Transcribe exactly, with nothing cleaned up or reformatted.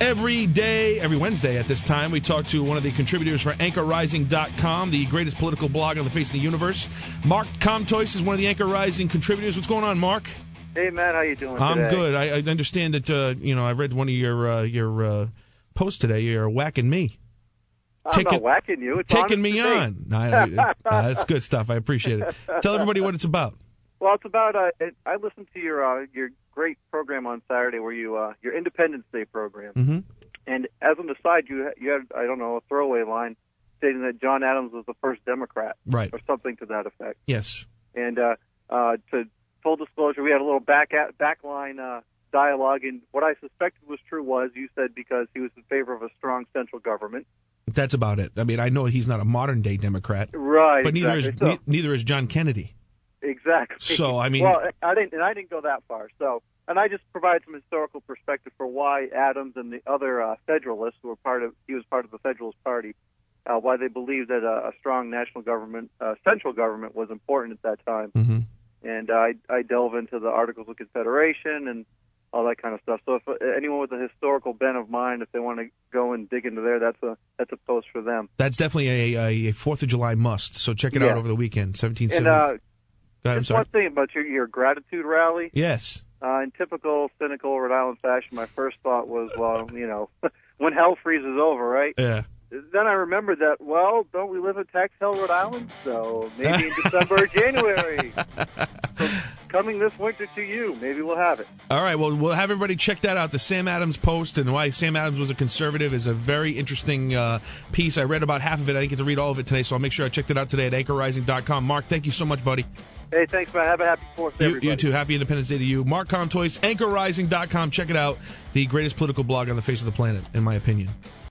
Every day, every Wednesday at this time, we talk to one of the contributors for Anchor Rising dot com, the greatest political blog on the face of the universe. Mark Comtois is one of the Anchor Rising contributors. What's going on, Mark? Hey, Matt, how you doing today? I'm good. I, I understand that, uh, you know, I read one of your uh, your uh, posts today. You're whacking me. I'm taking, not whacking you. It's taking me today. on. No, I, uh, that's good stuff. I appreciate it. Tell everybody what it's about. Well, it's about, uh, it, I listened to your uh, your great program on Saturday where you, uh, your Independence Day program. Mm-hmm. And as an aside, you, you had, I don't know, a throwaway line stating that John Adams was the first Democrat. Right. Or something to that effect. Yes. And uh, uh, to full disclosure, we had a little back at, backline uh, dialogue, and what I suspected was true was you said because he was in favor of a strong central government. That's about it. I mean, I know he's not a modern-day Democrat. Right. But neither exactly. is so, ne- neither is John Kennedy. Exactly. So, I mean... Well, I didn't, and I didn't go that far. So, and I just provide some historical perspective for why Adams and the other uh, Federalists, who were part of, he was part of the Federalist Party, uh, why they believed that a, a strong national government, uh, central government, was important at that time. Mm-hmm. And uh, I, I delve into the Articles of Confederation and all that kind of stuff. So if uh, anyone with a historical bent of mind, if they want to go and dig into there, that's a that's a post for them. That's definitely a, a Fourth of July must. So check it yeah. out over the weekend. seventeen seventy. And uh, Go ahead, I'm just sorry. one thing about your, your gratitude rally. Yes. Uh, in typical cynical Rhode Island fashion, my first thought was, well, you know, when hell freezes over, right? Yeah. Then I remembered that, well, don't we live in tax hell, Rhode Island? So maybe in December or January. So coming this winter to you, maybe we'll have it. All right, well, we'll have everybody check that out. The Sam Adams post and why Sam Adams was a conservative is a very interesting uh, piece. I read about half of it. I didn't get to read all of it today, so I'll make sure I checked it out today at Anchor Rising dot com. Mark, thank you so much, buddy. Hey, thanks, man. Have a happy Fourth to You, everybody. you too. Happy Independence Day to you. Mark Comtois, Anchor Rising dot com. Check it out. The greatest political blog on the face of the planet, in my opinion.